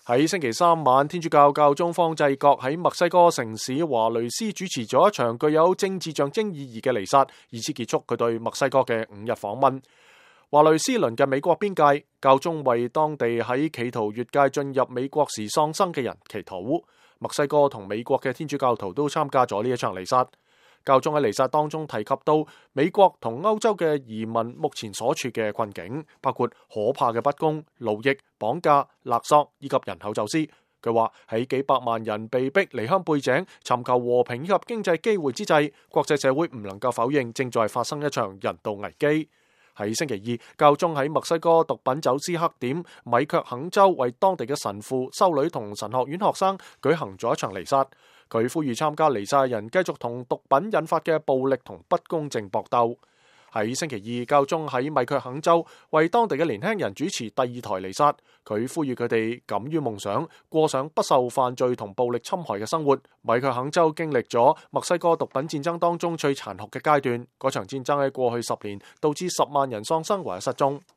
喺星期三晚，天主教教宗方濟各喺墨西哥城市華雷斯主持咗一場具有政治象徵意義嘅彌撒，以此結束佢對墨西哥嘅5日訪問。華雷斯鄰近美國邊界，教宗為當地喺企圖越界進入美國時喪生嘅人祈禱。墨西哥同美國嘅天主教徒都參加咗呢一場彌撒。教宗喺彌撒當中提及到美國同歐洲嘅移民目前所處嘅困境，包括可怕嘅不公、奴役、綁架、勒索以及人口走私。佢話喺幾百萬人被逼離鄉背井，尋求和平以及經濟機會之際，國際社會唔能夠否認正在發生一場人道危機。喺星期二，教宗喺墨西哥毒品走私黑點米卻肯州為當地嘅神父、修女同神學院學生舉行咗一場彌撒。佢呼籲參加彌撒嘅人繼續同毒品引發嘅暴力同不公正搏鬥。喺星期二，教宗喺米卻肯州為當地嘅年輕人主持第2台彌撒。佢呼籲佢哋敢於夢想，過上不受犯罪同暴力侵害嘅生活。米卻肯州經歷咗墨西哥毒品戰爭當中最殘酷嘅階段，嗰場戰爭喺過去10年導致10萬人喪生或者失蹤。